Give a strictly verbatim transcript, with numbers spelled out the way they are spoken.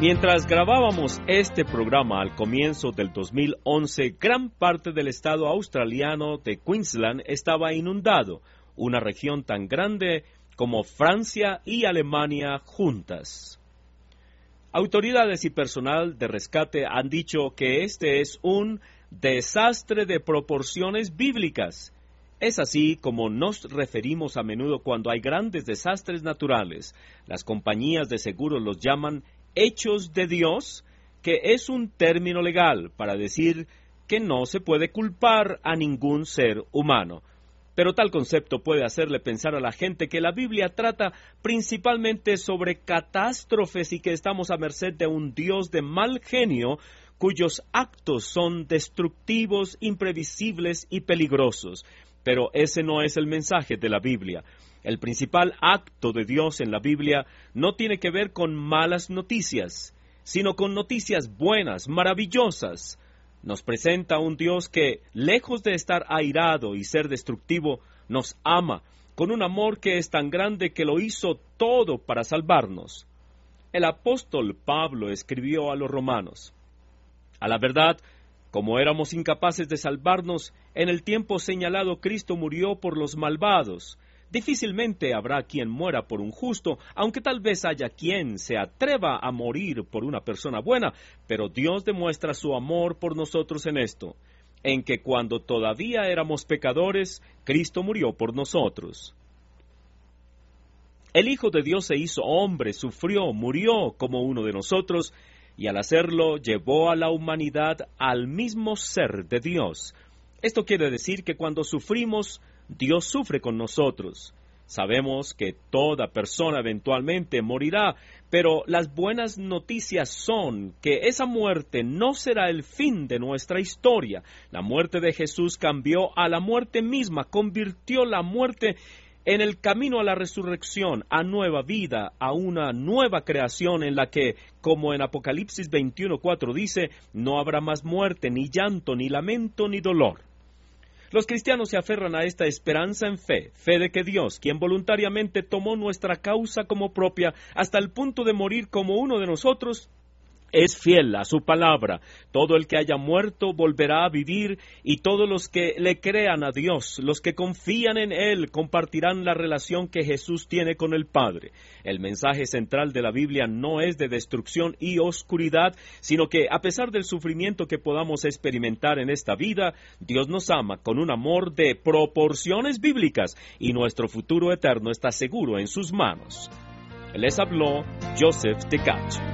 Mientras grabábamos este programa al comienzo del dos mil once, gran parte del estado australiano de Queensland estaba inundado, una región tan grande como Francia y Alemania juntas. Autoridades y personal de rescate han dicho que este es un desastre de proporciones bíblicas. Es así como nos referimos a menudo cuando hay grandes desastres naturales. Las compañías de seguros los llaman hechos de Dios, que es un término legal para decir que no se puede culpar a ningún ser humano. Pero tal concepto puede hacerle pensar a la gente que la Biblia trata principalmente sobre catástrofes y que estamos a merced de un Dios de mal genio cuyos actos son destructivos, imprevisibles y peligrosos. Pero ese no es el mensaje de la Biblia. El principal acto de Dios en la Biblia no tiene que ver con malas noticias, sino con noticias buenas, maravillosas. Nos presenta un Dios que, lejos de estar airado y ser destructivo, nos ama, con un amor que es tan grande que lo hizo todo para salvarnos. El apóstol Pablo escribió a los romanos: a la verdad, como éramos incapaces de salvarnos, en el tiempo señalado Cristo murió por los malvados. Difícilmente habrá quien muera por un justo, aunque tal vez haya quien se atreva a morir por una persona buena, pero Dios demuestra su amor por nosotros en esto, en que cuando todavía éramos pecadores, Cristo murió por nosotros. El Hijo de Dios se hizo hombre, sufrió, murió como uno de nosotros, y al hacerlo llevó a la humanidad al mismo ser de Dios. Esto quiere decir que cuando sufrimos, Dios sufre con nosotros. Sabemos que toda persona eventualmente morirá, pero las buenas noticias son que esa muerte no será el fin de nuestra historia. La muerte de Jesús cambió a la muerte misma, convirtió la muerte en el camino a la resurrección, a nueva vida, a una nueva creación en la que, como en Apocalipsis veintiuno cuatro dice, no habrá más muerte, ni llanto, ni lamento, ni dolor. Los cristianos se aferran a esta esperanza en fe, fe de que Dios, quien voluntariamente tomó nuestra causa como propia hasta el punto de morir como uno de nosotros, es fiel a su palabra. Todo el que haya muerto volverá a vivir, y todos los que le crean a Dios, los que confían en Él, compartirán la relación que Jesús tiene con el Padre. El mensaje central de la Biblia no es de destrucción y oscuridad, sino que, a pesar del sufrimiento que podamos experimentar en esta vida, Dios nos ama con un amor de proporciones bíblicas, y nuestro futuro eterno está seguro en sus manos. Les habló Joseph Tkach.